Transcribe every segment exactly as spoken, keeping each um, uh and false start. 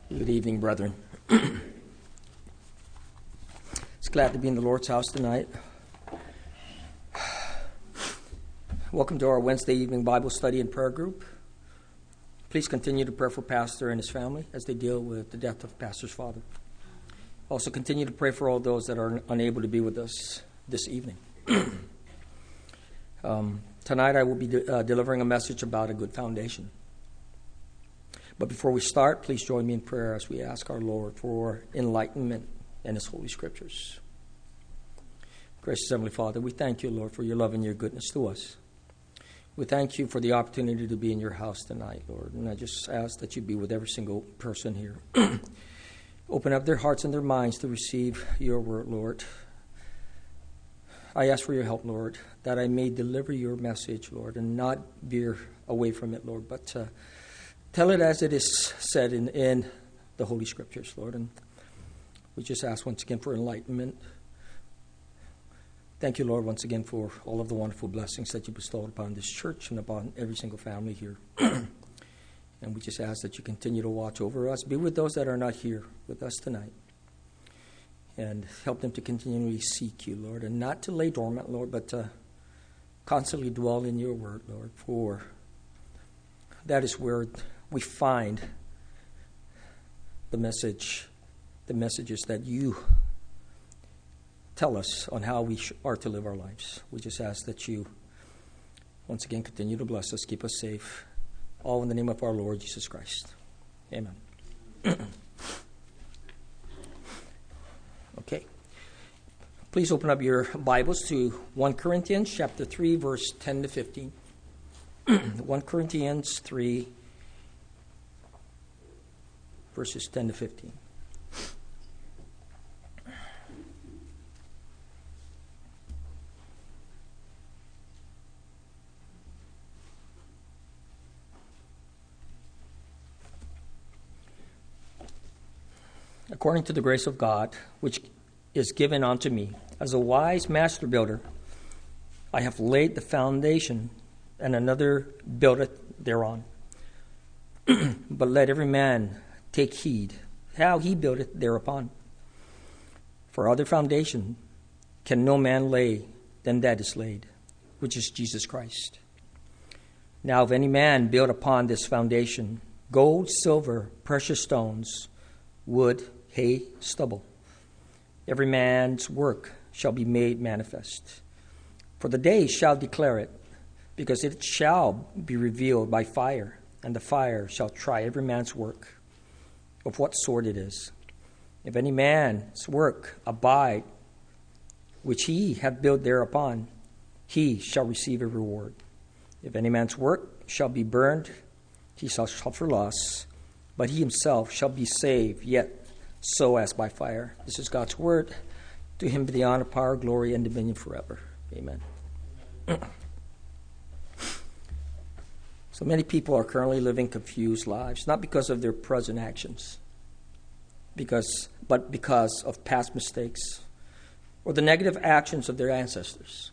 Good evening, brethren. It's glad to be in the Lord's house tonight. Welcome to our Wednesday evening Bible study and prayer group. Please continue to pray for Pastor and his family as they deal with the death of Pastor's father. Also continue to pray for all those that are unable to be with us this evening. um, tonight I will be de- uh, delivering a message about a good foundation. But before we start, please join me in prayer as we ask our Lord for enlightenment in His Holy Scriptures. Gracious Heavenly Father, we thank you, Lord, for your love and your goodness to us. We thank you for the opportunity to be in your house tonight, Lord. And I just ask that you be with every single person here. Open up their hearts and their minds to receive your word, Lord. I ask for your help, Lord, that I may deliver your message, Lord, and not veer away from it, Lord, but uh, tell it as it is said in, in the Holy Scriptures, Lord. And we just ask once again for enlightenment. Thank you, Lord, once again for all of the wonderful blessings that you bestowed upon this church and upon every single family here. And we just ask that you continue to watch over us. Be with those that are not here with us tonight. And help them to continually seek you, Lord. And not to lay dormant, Lord, but to constantly dwell in your word, Lord. For that is where we find the message, the messages that you tell us on how we are to live our lives. We just ask that you, once again, continue to bless us, keep us safe. All in the name of our Lord Jesus Christ. Amen. Okay. Please open up your Bibles to First Corinthians chapter three, verse ten to fifteen. First Corinthians three, verses ten to fifteen. According to the grace of God, which is given unto me, as a wise master builder, I have laid the foundation, and another buildeth thereon. But let every man take heed how he buildeth thereupon. For other foundation can no man lay than that is laid, which is Jesus Christ. Now if any man build upon this foundation gold, silver, precious stones, wood, hay, stubble, every man's work shall be made manifest. For the day shall declare it, because it shall be revealed by fire, and the fire shall try every man's work, of what sort it is. If any man's work abide, which he hath built thereupon, he shall receive a reward. If any man's work shall be burned, he shall suffer loss, but he himself shall be saved, yet so as by fire. This is God's word. To him be the honor, power, glory, and dominion forever. Amen. So many people are currently living confused lives, not because of their present actions, because but because of past mistakes or the negative actions of their ancestors.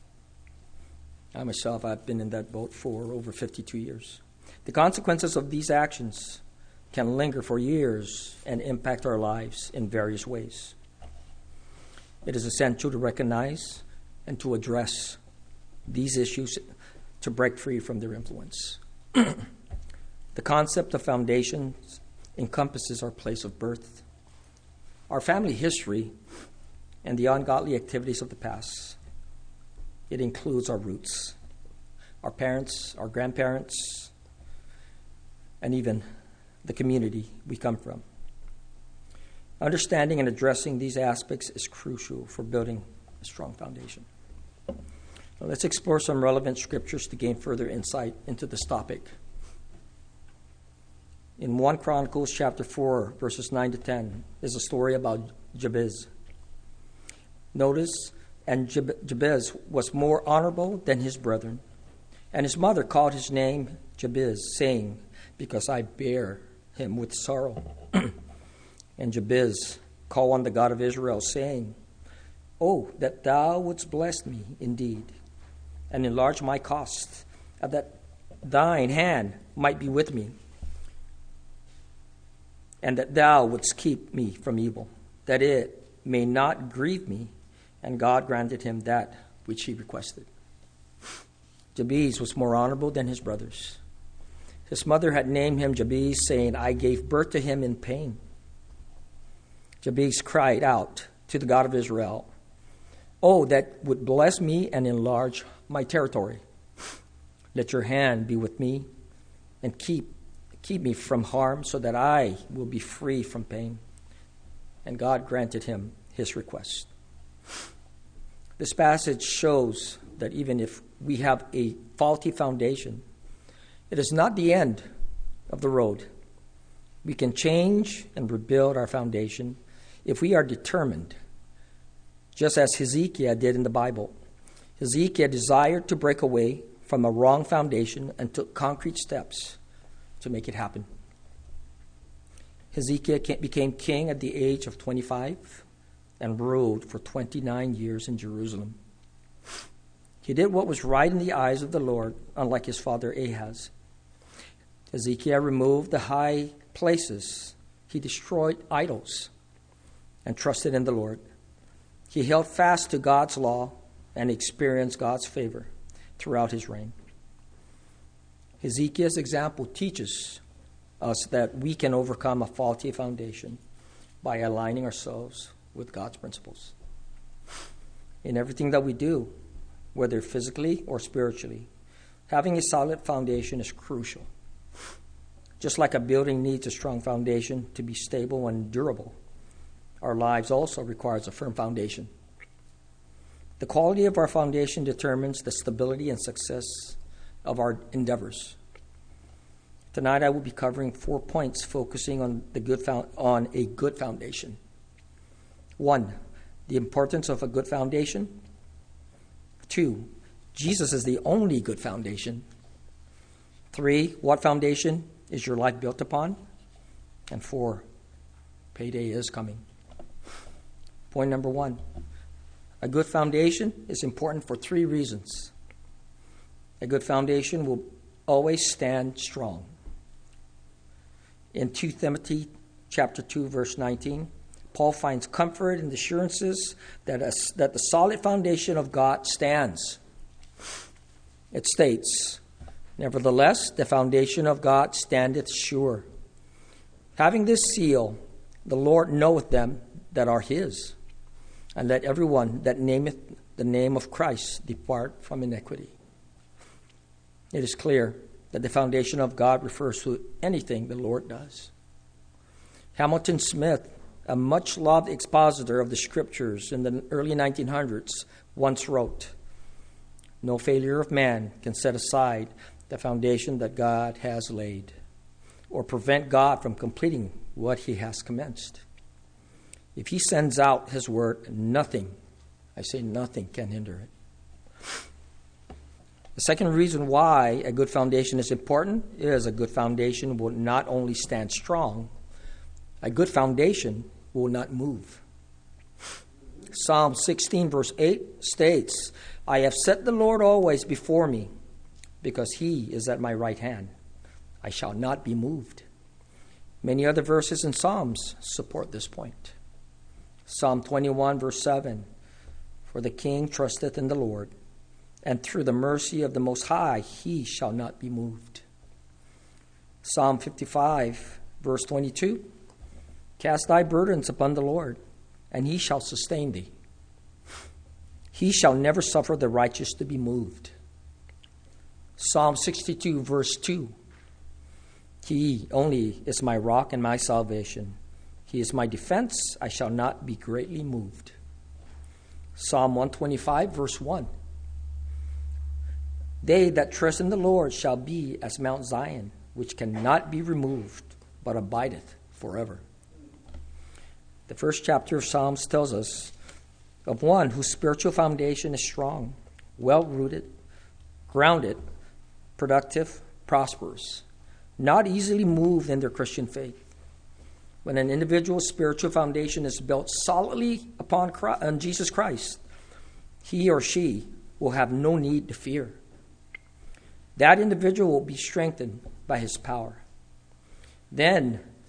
I myself, I've been in that boat for over fifty-two years. The consequences of these actions can linger for years and impact our lives in various ways. It is essential to recognize and to address these issues to break free from their influence. The concept of foundations encompasses our place of birth, our family history, and the ungodly activities of the past. It includes our roots, our parents, our grandparents, and even the community we come from. Understanding and addressing these aspects is crucial for building a strong foundation. Now let's explore some relevant scriptures to gain further insight into this topic. In First Chronicles chapter four, verses nine to ten, is a story about Jabez. Notice, and Jabez was more honorable than his brethren, and his mother called his name Jabez, saying, because I bear him with sorrow. And Jabez called on the God of Israel, saying, Oh, that thou wouldst bless me indeed, and enlarge my cost, and that thine hand might be with me, and that thou wouldst keep me from evil, that it may not grieve me. And God granted him that which he requested. Jabez was more honorable than his brothers. His mother had named him Jabez, saying, I gave birth to him in pain. Jabez cried out to the God of Israel, Oh, that would bless me and enlarge my territory. Let your hand be with me and keep, keep me from harm so that I will be free from pain. And God granted him his request. This passage shows that even if we have a faulty foundation, it is not the end of the road. We can change and rebuild our foundation if we are determined, just as Hezekiah did in the Bible. Hezekiah desired to break away from a wrong foundation and took concrete steps to make it happen. Hezekiah became king at the age of twenty-five and ruled for twenty-nine years in Jerusalem. He did what was right in the eyes of the Lord, unlike his father Ahaz. Hezekiah removed the high places. He destroyed idols and trusted in the Lord. He held fast to God's law and experienced God's favor throughout his reign. Hezekiah's example teaches us that we can overcome a faulty foundation by aligning ourselves with God's principles. In everything that we do, whether physically or spiritually, having a solid foundation is crucial. Just like a building needs a strong foundation to be stable and durable, our lives also requires a firm foundation. The quality of our foundation determines the stability and success of our endeavors. Tonight I will be covering four points focusing on the good fo- on a good foundation. One, the importance of a good foundation. Two, Jesus is the only good foundation. Three, what foundation is your life built upon? And four, payday is coming. Point number one, a good foundation is important for three reasons. A good foundation will always stand strong. In Second Timothy chapter two, verse nineteen, Paul finds comfort in the assurances that, a, that the solid foundation of God stands. It states, Nevertheless, the foundation of God standeth sure. Having this seal, the Lord knoweth them that are his, and let everyone that nameth the name of Christ depart from iniquity. It is clear that the foundation of God refers to anything the Lord does. Hamilton Smith, a much-loved expositor of the Scriptures in the early nineteen hundreds, once wrote, No failure of man can set aside the foundation that God has laid, or prevent God from completing what he has commenced. If he sends out his word, nothing, I say nothing, can hinder it. The second reason why a good foundation is important is a good foundation will not only stand strong, a good foundation will not move. Psalm sixteen verse eight states, I have set the Lord always before me, because he is at my right hand. I shall not be moved. Many other verses in Psalms support this point. Psalm twenty-one verse seven, For the king trusteth in the Lord, and through the mercy of the Most High he shall not be moved. Psalm fifty-five verse twenty-two, Cast thy burdens upon the Lord, and he shall sustain thee. He shall never suffer the righteous to be moved. Psalm sixty-two, verse two, He only is my rock and my salvation. He is my defense. I shall not be greatly moved. Psalm one twenty-five, verse one, They that trust in the Lord shall be as Mount Zion, which cannot be removed, but abideth forever. The first chapter of Psalms tells us of one whose spiritual foundation is strong, well-rooted, grounded, productive, prosperous, not easily moved in their Christian faith. When an individual's spiritual foundation is built solidly upon Christ, on Jesus Christ, he or she will have no need to fear. That individual will be strengthened by his power. Then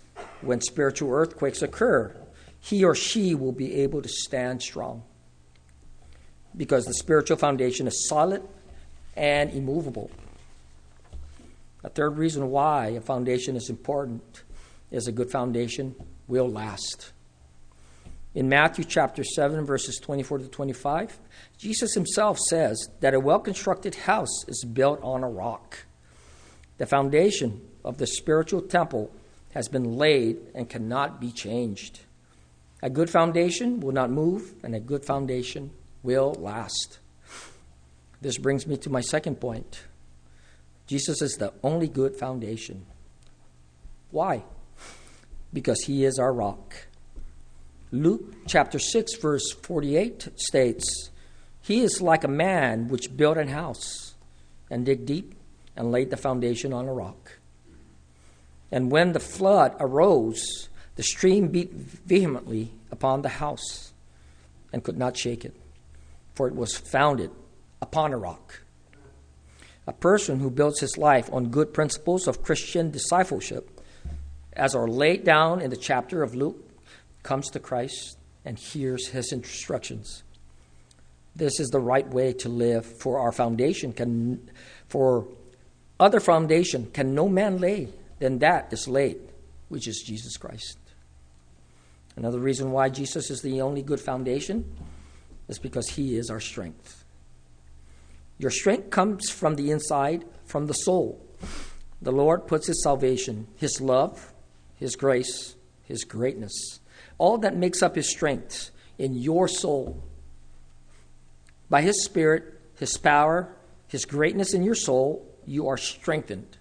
when spiritual earthquakes occur, he or she will be able to stand strong because the spiritual foundation is solid and immovable. A third reason why a foundation is important is a good foundation will last. In Matthew chapter seven, verses twenty-four to twenty-five, Jesus himself says that a well-constructed house is built on a rock. The foundation of the spiritual temple has been laid and cannot be changed. A good foundation will not move, and a good foundation will last. This brings me to my second point. Jesus is the only good foundation. Why? Because he is our rock. Luke chapter six, verse forty-eight states, "He is like a man which built an house and dig deep and laid the foundation on a rock. And when the flood arose, the stream beat vehemently upon the house and could not shake it, for it was founded upon a rock." A person who builds his life on good principles of Christian discipleship, as are laid down in the chapter of Luke, comes to Christ and hears his instructions. This is the right way to live, for our foundation can, for other foundation can no man lay than that is laid, which is Jesus Christ. Another reason why Jesus is the only good foundation is because he is our strength. Your strength comes from the inside, from the soul. The Lord puts his salvation, his love, his grace, his greatness, all that makes up his strength in your soul. By his Spirit, his power, his greatness in your soul, you are strengthened.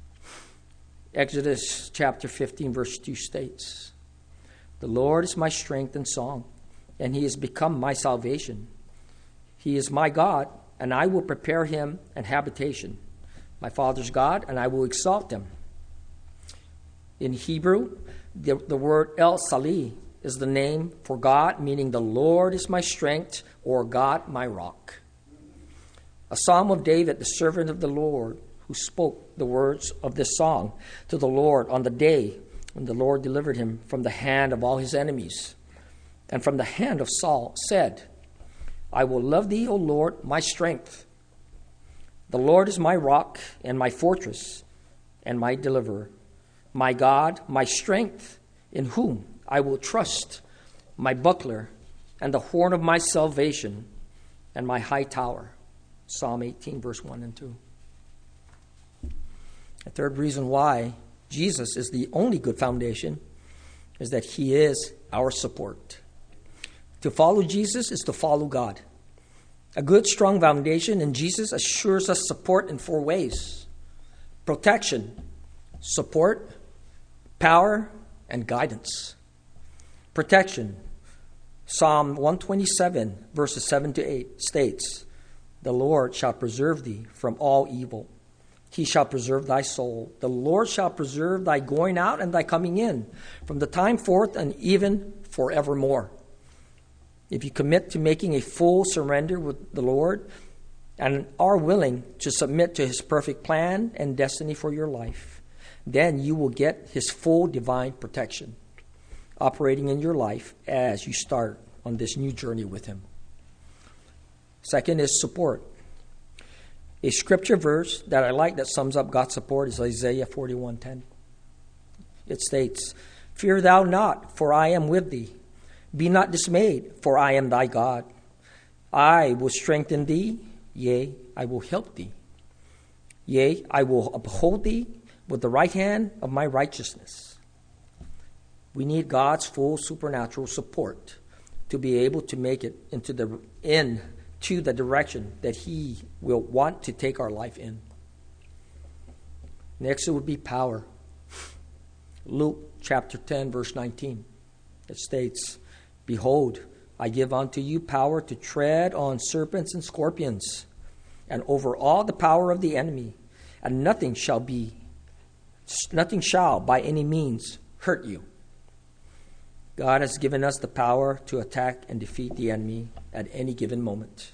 Exodus chapter fifteen, verse two states, "The Lord is my strength and song, and he has become my salvation. He is my God, and I will prepare him an habitation, my father's God, and I will exalt him." In Hebrew, the, the word El Sali is the name for God, meaning the Lord is my strength, or God my rock. A psalm of David, the servant of the Lord, who spoke the words of this song to the Lord on the day when the Lord delivered him from the hand of all his enemies and from the hand of Saul, said, "I will love thee, O Lord, my strength. The Lord is my rock and my fortress and my deliverer, my God, my strength, in whom I will trust, my buckler and the horn of my salvation and my high tower." Psalm eighteen, verse one and two. A third reason why Jesus is the only good foundation is that he is our support. To follow Jesus is to follow God. A good, strong foundation in Jesus assures us support in four ways: protection, support, power, and guidance. Protection. Psalm one twenty-seven, verses seven to eight states, "The Lord shall preserve thee from all evil. He shall preserve thy soul. The Lord shall preserve thy going out and thy coming in, from the time forth and even forevermore." If you commit to making a full surrender with the Lord and are willing to submit to his perfect plan and destiny for your life, then you will get his full divine protection operating in your life as you start on this new journey with him. Second is support. A scripture verse that I like that sums up God's support is Isaiah forty-one ten. It states, "Fear thou not, for I am with thee. Be not dismayed, for I am thy God. I will strengthen thee, yea, I will help thee. Yea, I will uphold thee with the right hand of my righteousness." We need God's full supernatural support to be able to make it into the into the direction that he will want to take our life in. Next, it would be power. Luke chapter ten, verse nineteen. It states, "Behold, I give unto you power to tread on serpents and scorpions, and over all the power of the enemy, and nothing shall be, nothing shall by any means hurt you." God has given us the power to attack and defeat the enemy at any given moment.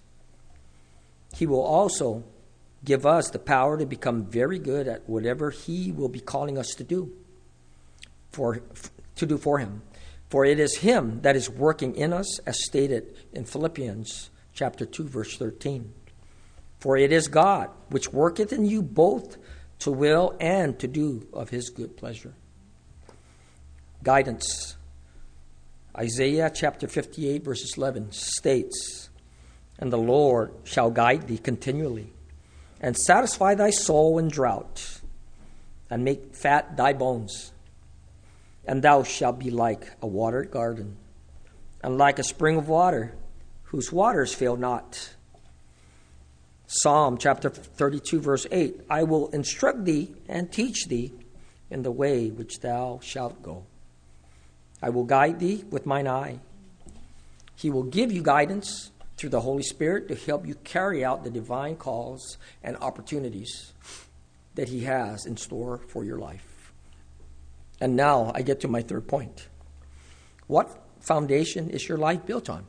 He will also give us the power to become very good at whatever he will be calling us to do. for to do for him. For it is him that is working in us, as stated in Philippians chapter two, verse thirteen. For it is God which worketh in you both to will and to do of his good pleasure. Guidance. Isaiah chapter fifty-eight, verses eleven states, And the Lord shall guide thee continually, and satisfy thy soul in drought, and make fat thy bones. And thou shalt be like a watered garden, and like a spring of water, whose waters fail not. Psalm chapter thirty-two, verse eight, I will instruct thee and teach thee in the way which thou shalt go. I will guide thee with mine eye. He will give you guidance through the Holy Spirit to help you carry out the divine calls and opportunities that he has in store for your life. And now I get to my third point. What foundation is your life built on?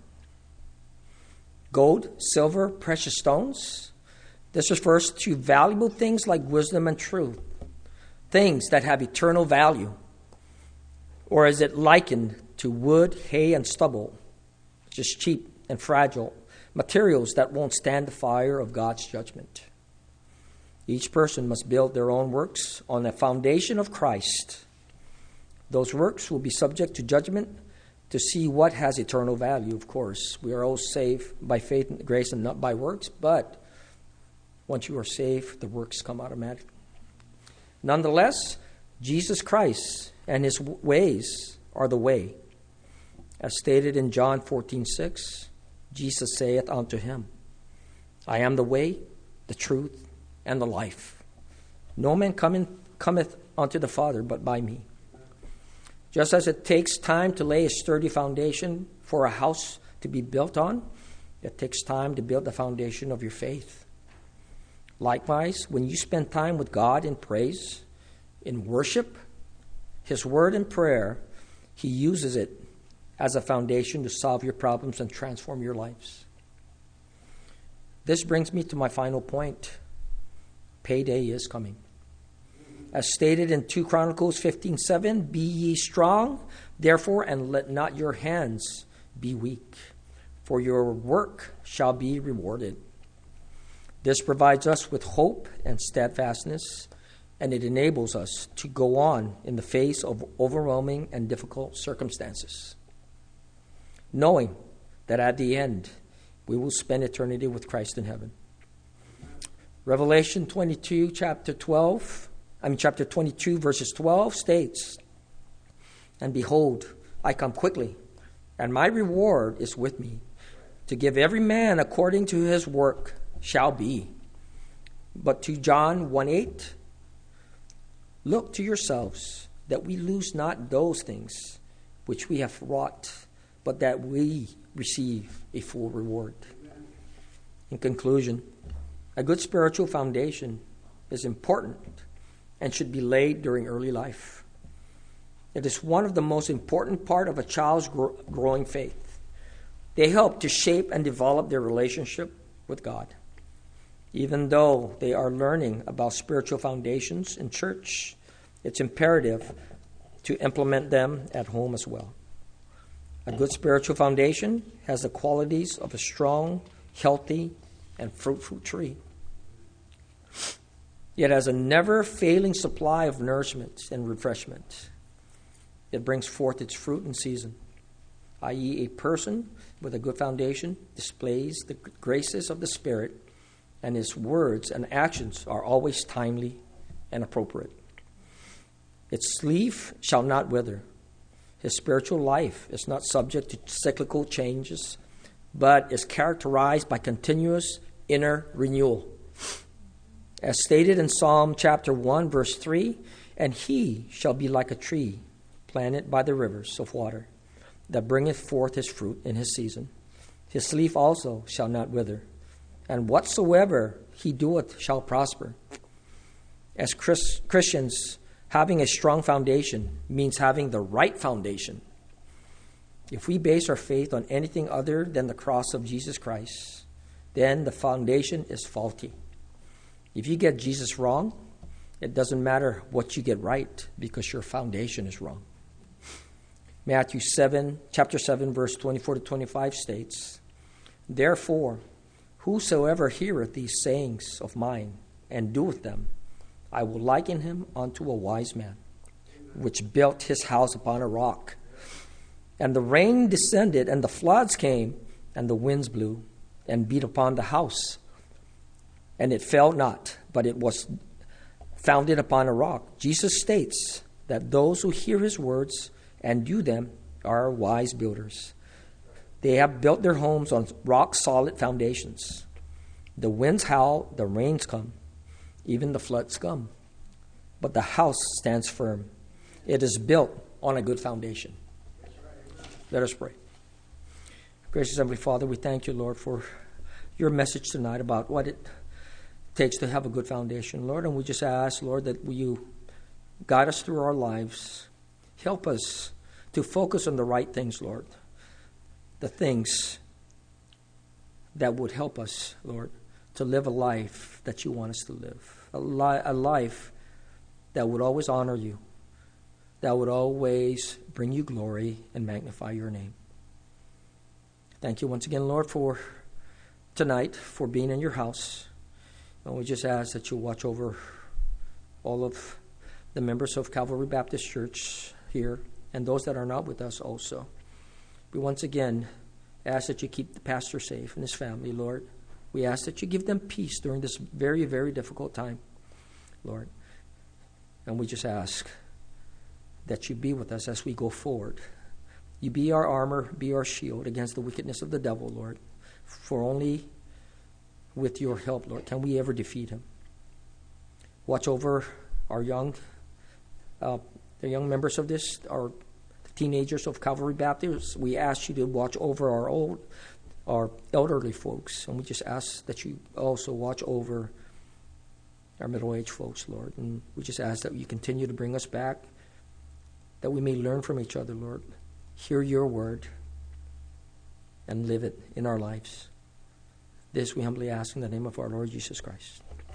Gold, silver, precious stones? This refers to valuable things like wisdom and truth, things that have eternal value. Or is it likened to wood, hay, and stubble, which is cheap and fragile, materials that won't stand the fire of God's judgment? Each person must build their own works on the foundation of Christ. Those works will be subject to judgment to see what has eternal value, of course. We are all saved by faith and grace and not by works, but once you are saved, the works come automatically. Nonetheless, Jesus Christ and his ways are the way. As stated in John fourteen six, Jesus saith unto him, I am the way, the truth, and the life. No man cometh, cometh unto the Father but by me. Just as it takes time to lay a sturdy foundation for a house to be built on, it takes time to build the foundation of your faith. Likewise, when you spend time with God in praise, in worship, his word and prayer, he uses it as a foundation to solve your problems and transform your lives. This brings me to my final point. Payday is coming. As stated in Second Chronicles fifteen seven, be ye strong, therefore, and let not your hands be weak, for your work shall be rewarded. This provides us with hope and steadfastness, and it enables us to go on in the face of overwhelming and difficult circumstances, knowing that at the end we will spend eternity with Christ in heaven. Revelation twenty-two, chapter twelve, I mean chapter twenty-two, verses twelve states, And behold, I come quickly, and my reward is with me, to give every man according to his work shall be. But to John one eight, look to yourselves, that we lose not those things which we have wrought, but that we receive a full reward. In conclusion, a good spiritual foundation is important and should be laid during early life. It is one of the most important part of a child's gro- growing faith. They help to shape and develop their relationship with God. Even though they are learning about spiritual foundations in church, it's imperative to implement them at home as well. A good spiritual foundation has the qualities of a strong, healthy, and fruitful tree. It has a never-failing supply of nourishment and refreshment. It brings forth its fruit in season, that is, a person with a good foundation displays the graces of the Spirit, and his words and actions are always timely and appropriate. Its leaf shall not wither. His spiritual life is not subject to cyclical changes, but is characterized by continuous inner renewal. As stated in Psalm chapter one, verse three, and he shall be like a tree planted by the rivers of water, that bringeth forth his fruit in his season. His leaf also shall not wither, and whatsoever he doeth shall prosper. As Chris, Christians, having a strong foundation means having the right foundation. If we base our faith on anything other than the cross of Jesus Christ, then the foundation is faulty. If you get Jesus wrong, it doesn't matter what you get right, because your foundation is wrong. Matthew seven, chapter seven, verse twenty-four to twenty-five states, "Therefore, whosoever heareth these sayings of mine, and doeth them, I will liken him unto a wise man, which built his house upon a rock. And the rain descended, and the floods came, and the winds blew, and beat upon the house. And it fell not, but it was founded upon a rock." Jesus states that those who hear his words and do them are wise builders. They have built their homes on rock-solid foundations. The winds howl, the rains come, even the floods come. But the house stands firm. It is built on a good foundation. Let us pray. Gracious Heavenly Father, we thank you, Lord, for your message tonight about what it takes to have a good foundation, Lord. And we just ask, Lord, that you guide us through our lives. Help us to focus on the right things, Lord. The things that would help us, Lord, to live a life that you want us to live. A, li- a life that would always honor you. That would always bring you glory and magnify your name. Thank you once again, Lord, for tonight, for being in your house. And we just ask that you watch over all of the members of Calvary Baptist Church here and those that are not with us also. We once again ask that you keep the pastor safe and his family, Lord. We ask that you give them peace during this very, very difficult time, Lord. And we just ask that you be with us as we go forward. You be our armor, be our shield against the wickedness of the devil, Lord. For only with your help, Lord, can we ever defeat him. Watch over our young, uh, the young members of this, our teenagers of Calvary Baptist. We ask you to watch over our old, our elderly folks, and we just ask that you also watch over our middle-aged folks, Lord. And we just ask that you continue to bring us back, that we may learn from each other, Lord, hear your word, and live it in our lives. This we humbly ask in the name of our Lord Jesus Christ.